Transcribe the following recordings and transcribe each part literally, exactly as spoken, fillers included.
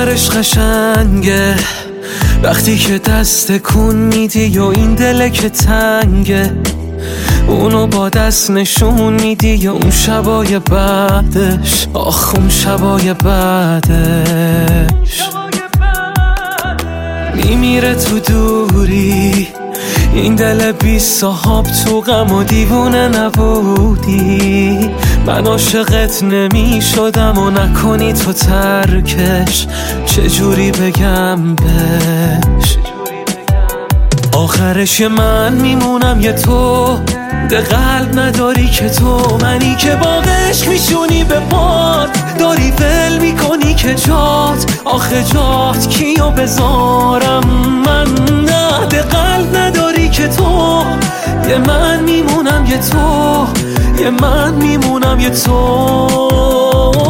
آخرش قشنگه وقتی که دست کن میدی و این دله که تنگه، اونو با دست نشون میدی و اون شبای بعدش، آخ اون شبای بعدش میمیره تو دوری. این دل بی صاحب تو غم و دیوونه نبودی، من عاشقت نمی شدم و نکنی تو ترکش، چجوری بگم بهش. آخرش من میمونم یه تو، ده قلب نداری که تو، منی که با عشق میشونی به باد، داری ول میکنی که جات، آخه جات کیو بذارم من، نه ده قلب نداری که تو، یه من میمونم یه تو، یه من میمونم یه تو.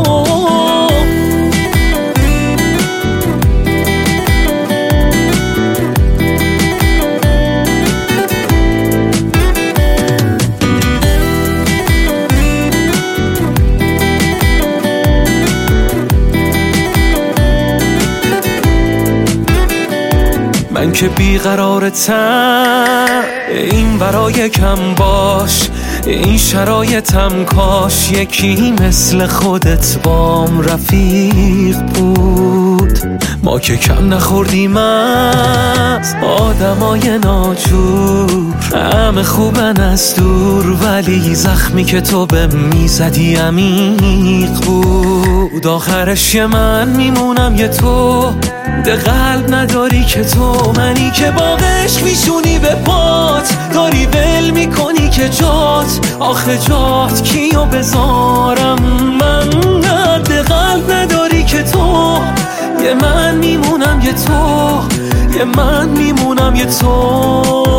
من که بیقرارتم این برای کم باش، این شرایطم کاش یکی مثل خودت بام رفیق بود. ما که کم نخوردیم از آدمای ناجور، همه خوبن از دور، ولی زخمی که تو به میزدی عمیق بود. آخرش یه من میمونم یه تو، ده قلب نداری که تو، منی که با عشق میشونی به پات، داری ول میکنی که جات، آخه جات کیو بذارم من، نه ده قلب نداری که تو، یه من میمونم یه تو، یه من میمونم یه تو.